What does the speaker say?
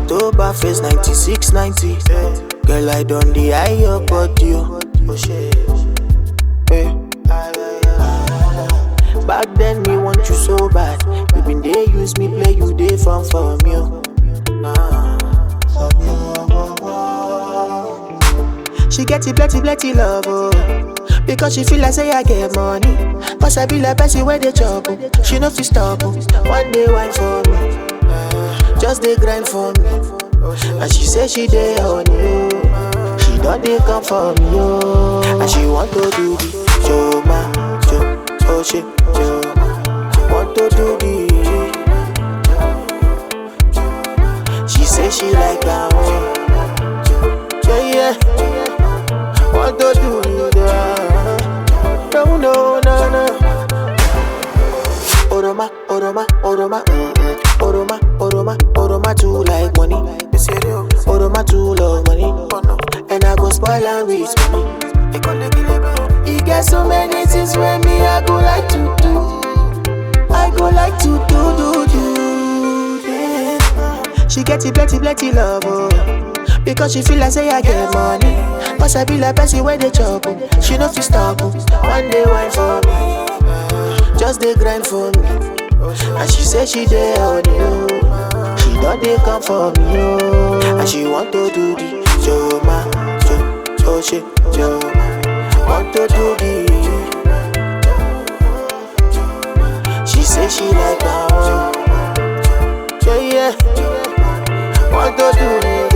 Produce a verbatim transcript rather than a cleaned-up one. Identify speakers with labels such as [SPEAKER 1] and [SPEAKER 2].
[SPEAKER 1] October face ninety-six ninety. Girl, I done the eye your body. Oh shit. Hey. Back then me want you so bad. You been there use me play you day fun for me. Nah. She get it plenty plenty love oh. Because she feel like say I get money. Cause I be like Bessie where they chop oh. She no fit stop oh. One day wine for me. Just they grind for me. And she say she dey on you. She don't dey come for me oh. And she want to do the show ma, show, oh shit, show ma. Want to do the. She say she like that one. Yeah yeah. Want to do that. No no no no. Oroma, Oroma, Oroma, mm-mm. Oroma, Oroma, Oroma too like money. Oroma too love money. And I go spoil and waste money. He get so many things when me I go like to do. I go like to do, do, do. Yeah. She get it plenty, plenty love oh. Because she feel like say I get money. Cause I be like Bessie where they chop oh. She no fit stop oh. One day wine for me. Just they grind for me. And she say she dey on you. She don't dey come for me oh. And she want to do the show ma, show, oh shit, show ma. Want to do the. She say she like that one. Yeah yeah. Want to do the.